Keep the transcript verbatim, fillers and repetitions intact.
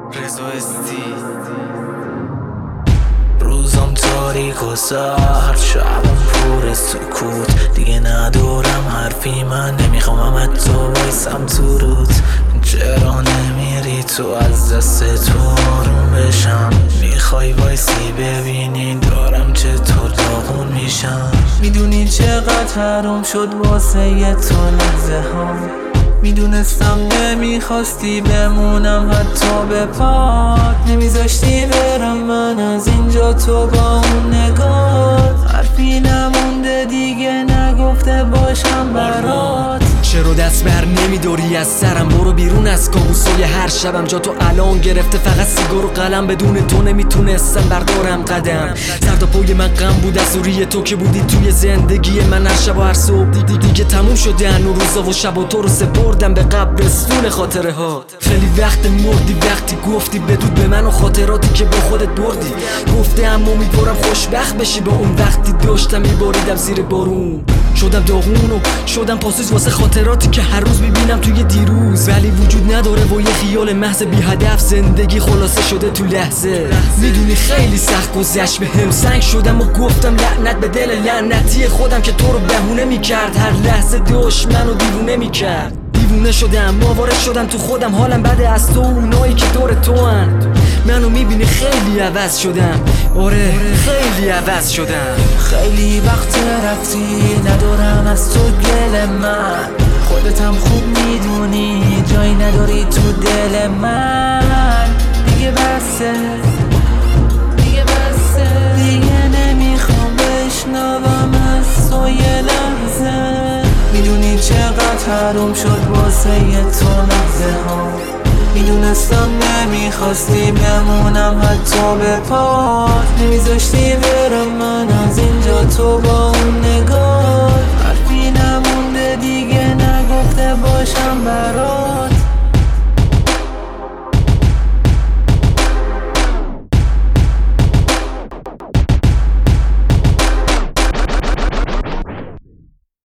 رضا استی. روزم تاریک و سهر، شبم پر سکوت، دیگه ندارم حرفی، من نمیخوام حتی وایسم تو رود. چرا نمیری تو از دست تو آروم بشم؟ میخوای وایسی ببینی دارم چطور داغون میشم. میدونی چقدر حروم شد واسه یه تو لحظه ها، میدونستم نمیخواستی بمونم حتی به پات، نمیذاشتی برم من از اینجا تو با اون نگات، حرفی نمونده دیگه نگفته باشم برات. چرا دست بر نمیداری از سرم؟ برو بیرون از کابوسای هر شبم، جا تو الان گرفته فقط سیگار و قلم، بدون تو نمیتونستم بردارم قدم. سر تا پای من غم بود از روی تو که بودی توی زندگی من هر شب و هر صبح. دیدی دیگه تموم شده هنو روزا و شب و تو رو سپردم به قبرستون خاطره ها. خیلی وقت مردی وقتی گفتی بدود به من و خاطراتی که با خودت بردی. گفته اما امیدوارم خوشبخت بشی با اون وقتی داشتم میباریدم زیر بارون. شدم داغون و شدم پاسوز واسه خاطراتی که هر روز میبینم توی دیروز، ولی وجود نداره و یه خیال محض بی هدف. زندگی خلاصه شده تو لحظه. میدونی خیلی سخت گذشت بهم، سنگ شدم و گفتم لعنت به دل لعنتی خودم که تو رو بهونه میکرد، هر لحظه داشت منو دیوونه میکرد. دیوونه شدم، ماواره شدم تو خودم، حالم بده از تو اونایی که دور تو هن. منو میبینی خیلی عوض شدم، آره خیلی عوض شدم. خیلی وقت رفتی ندارم از تو گل من، خودتم خوب میدونی جایی نداری تو دل من. دیگه بسه دیگه بسه دیگه نمیخوام بشنوم از تو یه لحظه. میدونی چقدر حروم شد واسه یه تو لحظه ها، میدونستم نمیخواستی بمونم حتی به پات، نمیذاشتی برم من از اینجا تو با اون نگاه، حرفی نمونده دیگه نگفته باشم برات.